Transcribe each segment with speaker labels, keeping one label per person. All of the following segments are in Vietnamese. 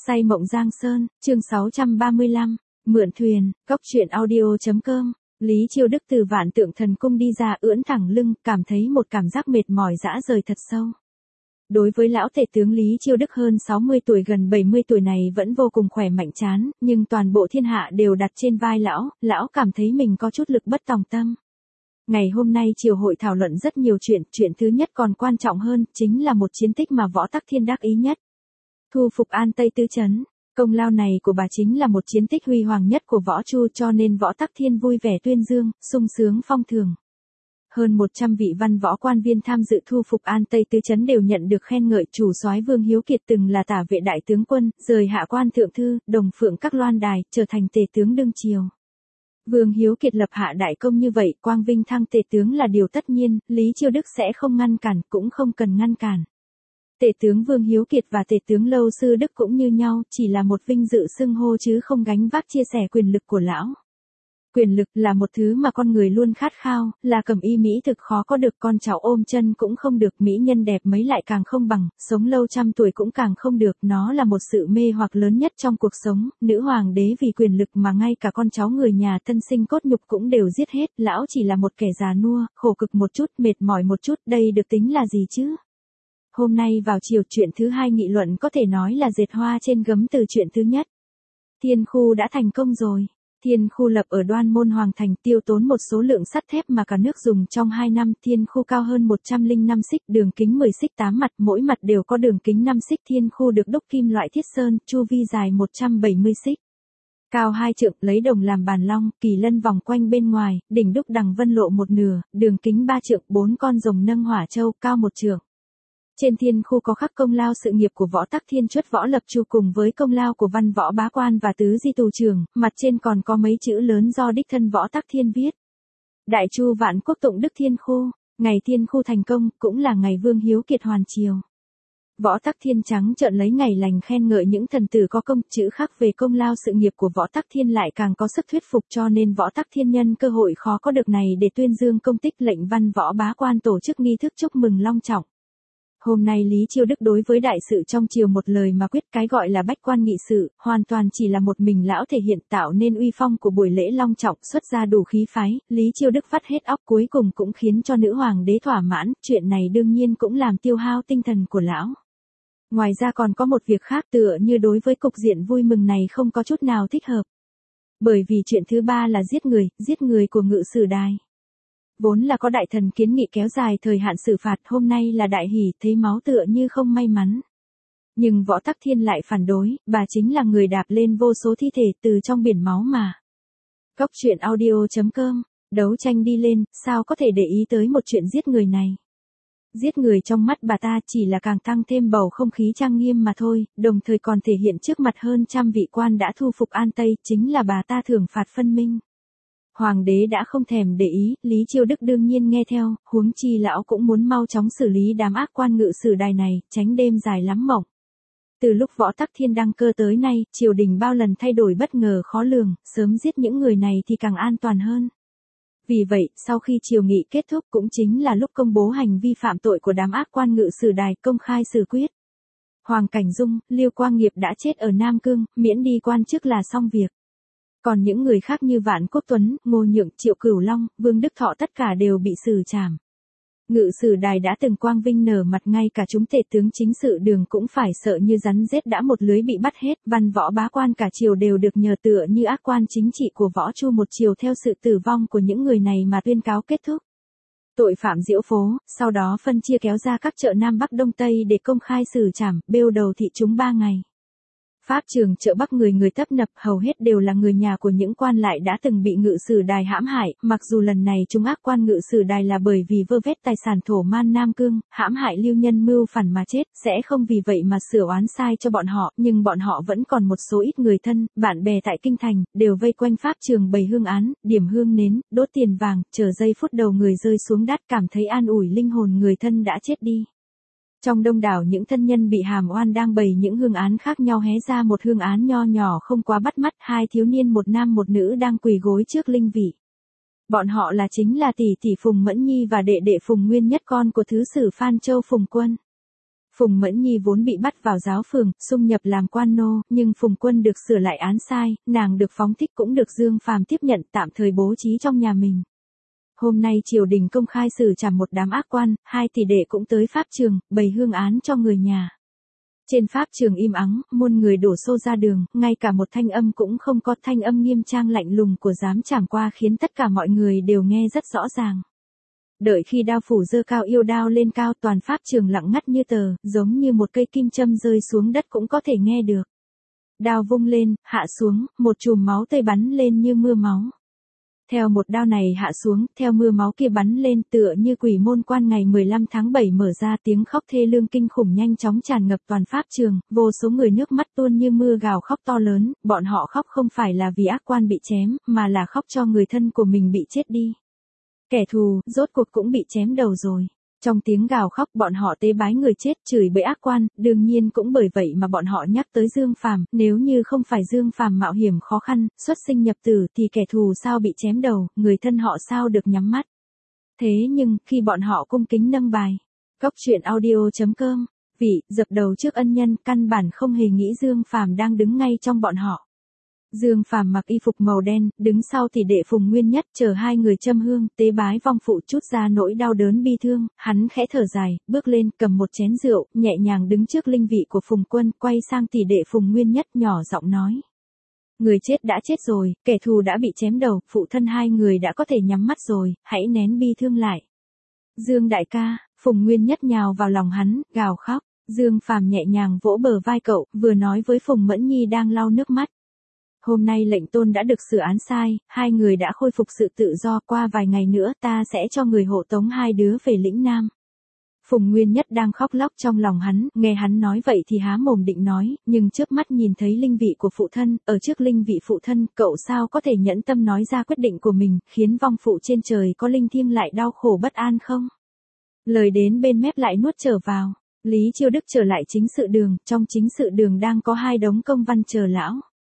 Speaker 1: Say mộng Giang Sơn, chương 635, mượn thuyền, cóc truyện audio.com. Lý Chiêu Đức từ Vạn Tượng Thần Cung đi ra ưỡn thẳng lưng, cảm thấy một cảm giác mệt mỏi dã rời thật sâu. Đối với lão tể tướng Lý Chiêu Đức hơn 60 tuổi gần 70 tuổi này vẫn vô cùng khỏe mạnh chán, nhưng toàn bộ thiên hạ đều đặt trên vai lão cảm thấy mình có chút lực bất tòng tâm. Ngày hôm nay triều hội thảo luận rất nhiều chuyện thứ nhất còn quan trọng hơn, chính là một chiến tích mà Võ Tắc Thiên đắc ý nhất. Thu phục An Tây Tứ Trấn, công lao này của bà chính là một chiến tích huy hoàng nhất của Võ Chu, cho nên Võ Tắc Thiên vui vẻ tuyên dương, sung sướng phong thưởng. Hơn 100 vị văn võ quan viên tham dự thu phục An Tây Tứ Trấn đều nhận được khen ngợi. Chủ soái Vương Hiếu Kiệt từng là tả vệ đại tướng quân, rời hạ quan thượng thư, đồng phượng các loan đài, trở thành tể tướng đương triều. Vương Hiếu Kiệt lập hạ đại công như vậy, quang vinh thăng tể tướng là điều tất nhiên, Lý Chiêu Đức sẽ không ngăn cản, cũng không cần ngăn cản. Tể tướng Vương Hiếu Kiệt và tể tướng Lâu Sư Đức cũng như nhau, chỉ là một vinh dự xưng hô chứ không gánh vác chia sẻ quyền lực của lão. Quyền lực là một thứ mà con người luôn khát khao, là cẩm y mỹ thực khó có được, con cháu ôm chân cũng không được, mỹ nhân đẹp mấy lại càng không bằng, sống lâu trăm tuổi cũng càng không được, nó là một sự mê hoặc lớn nhất trong cuộc sống. Nữ hoàng đế vì quyền lực mà ngay cả con cháu người nhà thân sinh cốt nhục cũng đều giết hết, lão chỉ là một kẻ già nua, khổ cực một chút, mệt mỏi một chút, đây được tính là gì chứ? Hôm nay vào chiều, chuyện thứ hai nghị luận có thể nói là dệt hoa trên gấm từ chuyện thứ nhất. Thiên khu đã thành công rồi. Thiên khu lập ở Đoan Môn Hoàng Thành, tiêu tốn một số lượng sắt thép mà cả nước dùng trong 2 năm. Thiên khu cao hơn 105 xích, đường kính 10 xích 8 mặt, mỗi mặt đều có đường kính 5 xích. Thiên khu được đúc kim loại thiết sơn, chu vi dài 170 xích. Cao 2 trượng, lấy đồng làm bàn long, kỳ lân vòng quanh bên ngoài, đỉnh đúc đằng vân lộ một nửa, đường kính 3 trượng, 4 con rồng nâng hỏa châu, cao 1 trượng. Trên thiên khu có khắc công lao sự nghiệp của Võ Tắc Thiên Chuất Võ Lập Chu cùng với công lao của văn võ bá quan và tứ di tù trưởng, mặt trên còn có mấy chữ lớn do đích thân Võ Tắc Thiên viết. Đại Chu Vạn Quốc Tụng Đức Thiên Khu, ngày thiên khu thành công, cũng là ngày Vương Hiếu Kiệt hoàn triều. Võ Tắc Thiên trắng trợn lấy ngày lành khen ngợi những thần tử có công, chữ khắc về công lao sự nghiệp của Võ Tắc Thiên lại càng có sức thuyết phục, cho nên Võ Tắc Thiên nhân cơ hội khó có được này để tuyên dương công tích, lệnh văn võ bá quan tổ chức nghi thức chúc mừng long trọng. Hôm nay Lý Chiêu Đức đối với đại sự trong triều một lời mà quyết, cái gọi là bách quan nghị sự, hoàn toàn chỉ là một mình lão thể hiện, tạo nên uy phong của buổi lễ long trọng, xuất ra đủ khí phái. Lý Chiêu Đức vắt hết óc, cuối cùng cũng khiến cho nữ hoàng đế thỏa mãn, chuyện này đương nhiên cũng làm tiêu hao tinh thần của lão. Ngoài ra còn có một việc khác, tựa như đối với cục diện vui mừng này không có chút nào thích hợp. Bởi vì chuyện thứ ba là giết người của Ngự Sử Đài. Vốn là có đại thần kiến nghị kéo dài thời hạn xử phạt, hôm nay là đại hỷ, thấy máu tựa như không may mắn. Nhưng Võ Tắc Thiên lại phản đối, bà chính là người đạp lên vô số thi thể từ trong biển máu mà. Cóc truyện audio.com, đấu tranh đi lên, sao có thể để ý tới một chuyện giết người này. Giết người trong mắt bà ta chỉ là càng tăng thêm bầu không khí trang nghiêm mà thôi, đồng thời còn thể hiện trước mặt hơn trăm vị quan đã thu phục An Tây, chính là bà ta thưởng phạt phân minh. Hoàng đế đã không thèm để ý, Lý Chiêu Đức đương nhiên nghe theo, huống chi lão cũng muốn mau chóng xử lý đám ác quan Ngự Sử Đài này, tránh đêm dài lắm mộng. Từ lúc Võ Tắc Thiên đăng cơ tới nay, triều đình bao lần thay đổi bất ngờ khó lường, sớm giết những người này thì càng an toàn hơn. Vì vậy, sau khi triều nghị kết thúc cũng chính là lúc công bố hành vi phạm tội của đám ác quan Ngự Sử Đài, công khai xử quyết. Hoàng Cảnh Dung, Liêu Quang Nghiệp đã chết ở Nam Cương, miễn đi quan chức là xong việc. Còn những người khác như Vạn Quốc Tuấn, Ngô Nhượng, Triệu Cửu Long, Vương Đức Thọ tất cả đều bị xử trảm. Ngự Sử Đài đã từng quang vinh nở mặt, ngay cả chúng tể tướng chính sự đường cũng phải sợ như rắn rết, đã một lưới bị bắt hết, văn võ bá quan cả triều đều được nhờ tựa như ác quan chính trị của Võ Chu một chiều theo sự tử vong của những người này mà tuyên cáo kết thúc. Tội phạm diễu phố, sau đó phân chia kéo ra các chợ Nam Bắc Đông Tây để công khai xử trảm, bêu đầu thị chúng 3 ngày. Pháp trường chợ Bắc người tấp nập, hầu hết đều là người nhà của những quan lại đã từng bị Ngự Sử Đài hãm hại, mặc dù lần này chúng ác quan Ngự Sử Đài là bởi vì vơ vét tài sản thổ man Nam Cương, hãm hại lưu nhân mưu phản mà chết, sẽ không vì vậy mà sửa oán sai cho bọn họ, nhưng bọn họ vẫn còn một số ít người thân, bạn bè tại kinh thành, đều vây quanh pháp trường bày hương án, điểm hương nến, đốt tiền vàng, chờ giây phút đầu người rơi xuống đất, cảm thấy an ủi linh hồn người thân đã chết đi. Trong đông đảo những thân nhân bị hàm oan đang bày những hương án khác nhau, hé ra một hương án nho nhỏ không quá bắt mắt, 2 thiếu niên một nam một nữ đang quỳ gối trước linh vị. Bọn họ chính là tỷ tỷ Phùng Mẫn Nhi và đệ đệ Phùng Nguyên Nhất, con của thứ sử Phan Châu Phùng Quân. Phùng Mẫn Nhi vốn bị bắt vào giáo phường, xung nhập làm quan nô, nhưng Phùng Quân được sửa lại án sai, nàng được phóng thích cũng được Dương Phàm tiếp nhận tạm thời bố trí trong nhà mình. Hôm nay triều đình công khai xử trảm một đám ác quan, hai tỷ đệ cũng tới pháp trường, bày hương án cho người nhà. Trên pháp trường im ắng, muôn người đổ xô ra đường, ngay cả một thanh âm cũng không có, thanh âm nghiêm trang lạnh lùng của giám trảm qua khiến tất cả mọi người đều nghe rất rõ ràng. Đợi khi đao phủ giơ cao yêu đao lên cao, toàn pháp trường lặng ngắt như tờ, giống như một cây kim châm rơi xuống đất cũng có thể nghe được. Đao vung lên, hạ xuống, một chùm máu tươi bắn lên như mưa máu. Theo một đao này hạ xuống, theo mưa máu kia bắn lên, tựa như quỷ môn quan ngày 15 tháng 7 mở ra, tiếng khóc thê lương kinh khủng nhanh chóng tràn ngập toàn pháp trường, vô số người nước mắt tuôn như mưa gào khóc to lớn, bọn họ khóc không phải là vì ác quan bị chém, mà là khóc cho người thân của mình bị chết đi. Kẻ thù, rốt cuộc cũng bị chém đầu rồi. Trong tiếng gào khóc bọn họ tế bái người chết, chửi bới ác quan, đương nhiên cũng bởi vậy mà bọn họ nhắc tới Dương Phàm, nếu như không phải Dương Phàm mạo hiểm khó khăn, xuất sinh nhập tử thì kẻ thù sao bị chém đầu, người thân họ sao được nhắm mắt. Thế nhưng, khi bọn họ cung kính nâng bài, Cóc truyện audio.com, vị, dập đầu trước ân nhân, căn bản không hề nghĩ Dương Phàm đang đứng ngay trong bọn họ. Dương Phàm mặc y phục màu đen, đứng sau tỷ đệ Phùng Nguyên Nhất, chờ hai người châm hương, tế bái vong phụ chút ra nỗi đau đớn bi thương, hắn khẽ thở dài, bước lên, cầm một chén rượu, nhẹ nhàng đứng trước linh vị của Phùng Quân, quay sang tỷ đệ Phùng Nguyên Nhất nhỏ giọng nói. Người chết đã chết rồi, kẻ thù đã bị chém đầu, phụ thân hai người đã có thể nhắm mắt rồi, hãy nén bi thương lại. Dương đại ca, Phùng Nguyên Nhất nhào vào lòng hắn, gào khóc. Dương Phàm nhẹ nhàng vỗ bờ vai cậu, vừa nói với Phùng Mẫn Nhi đang lau nước mắt. Hôm nay lệnh tôn đã được sửa án sai, hai người đã khôi phục sự tự do, qua vài ngày nữa ta sẽ cho người hộ tống hai đứa về lĩnh Nam. Phùng Nguyên Nhất đang khóc lóc trong lòng hắn, nghe hắn nói vậy thì há mồm định nói, nhưng trước mắt nhìn thấy linh vị của phụ thân, ở trước linh vị phụ thân, cậu sao có thể nhẫn tâm nói ra quyết định của mình, khiến vong phụ trên trời có linh thiêng lại đau khổ bất an không? Lời đến bên mép lại nuốt trở vào, Lý Chiêu Đức trở lại chính sự đường, trong chính sự đường đang có hai đống công văn chờ lão.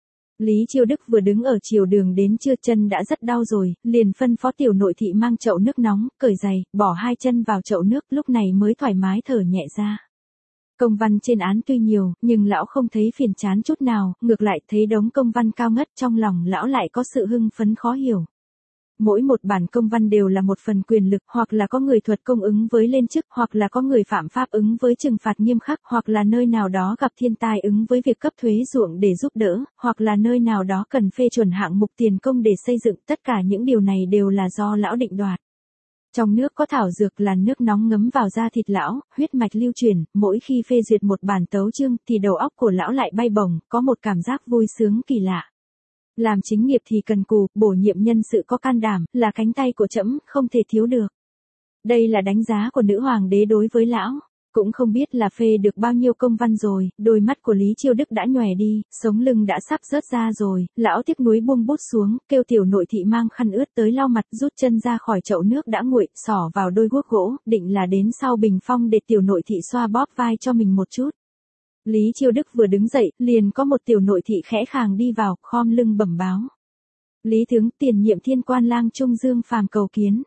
Speaker 1: Lý Chiêu Đức vừa đứng ở chiều đường đến trưa, chân đã rất đau rồi, liền phân phó tiểu nội thị mang chậu nước nóng, cởi giày, bỏ hai chân vào chậu nước, lúc này mới thoải mái thở nhẹ ra. Công văn trên án tuy nhiều, nhưng lão không thấy phiền chán chút nào, ngược lại thấy đống công văn cao ngất, trong lòng lão lại có sự hưng phấn khó hiểu. Mỗi một bản công văn đều là một phần quyền lực, hoặc là có người thuật công ứng với lên chức, hoặc là có người phạm pháp ứng với trừng phạt nghiêm khắc, hoặc là nơi nào đó gặp thiên tai ứng với việc cấp thuế ruộng để giúp đỡ, hoặc là nơi nào đó cần phê chuẩn hạng mục tiền công để xây dựng, tất cả những điều này đều là do lão định đoạt. Trong nước có thảo dược là nước nóng ngấm vào da thịt lão, huyết mạch lưu chuyển, mỗi khi phê duyệt một bản tấu chương thì đầu óc của lão lại bay bổng, có một cảm giác vui sướng kỳ lạ. Làm chính nghiệp thì cần cù, bổ nhiệm nhân sự có can đảm, là cánh tay của trẫm, không thể thiếu được. Đây là đánh giá của nữ hoàng đế đối với lão. Cũng không biết là phê được bao nhiêu công văn rồi, đôi mắt của Lý Chiêu Đức đã nhòe đi, sống lưng đã sắp rớt ra rồi, lão tiếc nuối buông bút xuống, kêu tiểu nội thị mang khăn ướt tới lau mặt, rút chân ra khỏi chậu nước đã nguội, xỏ vào đôi guốc gỗ, định là đến sau bình phong để tiểu nội thị xoa bóp vai cho mình một chút. Lý Chiêu Đức vừa đứng dậy, liền có một tiểu nội thị khẽ khàng đi vào, khom lưng bẩm báo. Lý tướng, tiền nhiệm thiên quan lang trung Dương Phàm cầu kiến.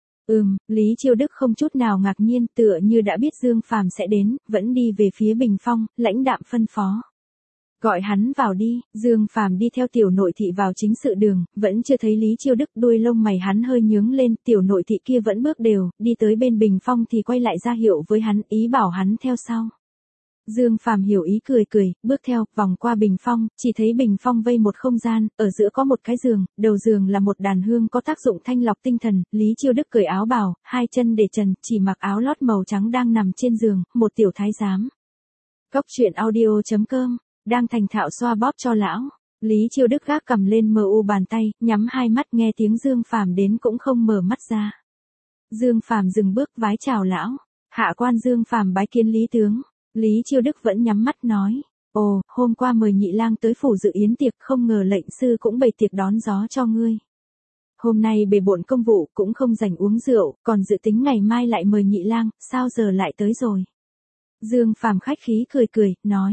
Speaker 1: Lý Chiêu Đức không chút nào ngạc nhiên, tựa như đã biết Dương Phàm sẽ đến, vẫn đi về phía bình phong, lãnh đạm phân phó. Gọi hắn vào đi. Dương Phàm đi theo tiểu nội thị vào chính sự đường, vẫn chưa thấy Lý Chiêu Đức, đuôi lông mày hắn hơi nhướng lên, tiểu nội thị kia vẫn bước đều, đi tới bên bình phong thì quay lại ra hiệu với hắn, ý bảo hắn theo sau. Dương Phàm hiểu ý cười cười, bước theo, vòng qua bình phong, chỉ thấy bình phong vây một không gian, ở giữa có một cái giường, đầu giường là một đàn hương có tác dụng thanh lọc tinh thần, Lý Chiêu Đức cởi áo bào, hai chân để trần, chỉ mặc áo lót màu trắng đang nằm trên giường, một tiểu thái giám. Cóc truyện audio.com, đang thành thạo xoa bóp cho lão. Lý Chiêu Đức gác cầm lên mờ u bàn tay, nhắm hai mắt nghe tiếng Dương Phàm đến cũng không mở mắt ra. Dương Phàm dừng bước vái chào lão, hạ quan Dương Phàm bái kiến Lý tướng. Lý Chiêu Đức vẫn nhắm mắt nói, ồ, hôm qua mời nhị lang tới phủ dự yến tiệc, không ngờ lệnh sư cũng bày tiệc đón gió cho ngươi. Hôm nay bề bộn công vụ, cũng không rảnh uống rượu, còn dự tính ngày mai lại mời nhị lang, sao giờ lại tới rồi? Dương Phàm khách khí cười cười, nói,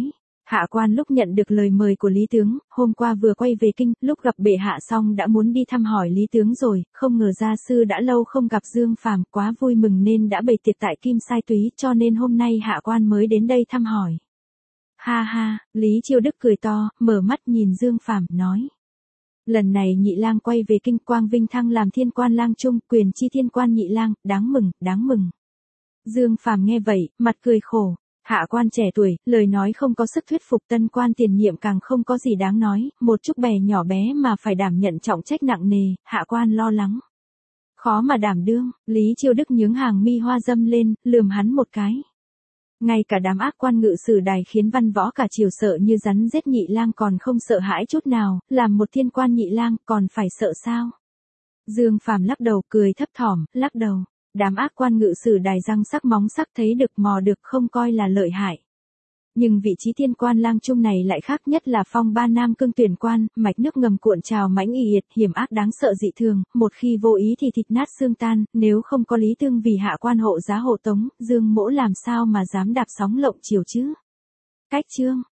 Speaker 1: Hạ quan lúc nhận được lời mời của Lý tướng, hôm qua vừa quay về kinh, lúc gặp bệ hạ xong đã muốn đi thăm hỏi Lý tướng rồi, không ngờ gia sư đã lâu không gặp Dương Phàm, quá vui mừng nên đã bày tiệc tại Kim Sai Túy, cho nên hôm nay hạ quan mới đến đây thăm hỏi. Ha ha, Lý Chiêu Đức cười to, mở mắt nhìn Dương Phàm, nói. Lần này nhị lang quay về kinh, quang vinh thăng làm thiên quan lang trung, quyền chi thiên quan nhị lang, đáng mừng, đáng mừng. Dương Phàm nghe vậy, mặt cười khổ. Hạ quan trẻ tuổi, lời nói không có sức thuyết phục, tân quan tiền nhiệm càng không có gì đáng nói, một chút bè nhỏ bé mà phải đảm nhận trọng trách nặng nề, hạ quan lo lắng. Khó mà đảm đương, Lý Chiêu Đức nhướng hàng mi hoa dâm lên, lườm hắn một cái. Ngay cả đám ác quan ngự sử đài khiến văn võ cả triều sợ như rắn rết, nhị lang còn không sợ hãi chút nào, làm một thiên quan nhị lang còn phải sợ sao? Dương Phàm lắc đầu cười thấp thỏm, lắc đầu. Đám ác quan ngự sử đài răng sắc móng sắc thấy được mò được không coi là lợi hại. Nhưng vị trí thiên quan lang trung này lại khác, nhất là phong ba nam cương tuyển quan, mạch nước ngầm cuộn trào mãnh ì ệt, hiểm ác đáng sợ dị thường, một khi vô ý thì thịt nát xương tan, nếu không có Lý Tương vì hạ quan hộ giá hộ tống, Dương Mỗ làm sao mà dám đạp sóng lộng chiều chứ? Cách chương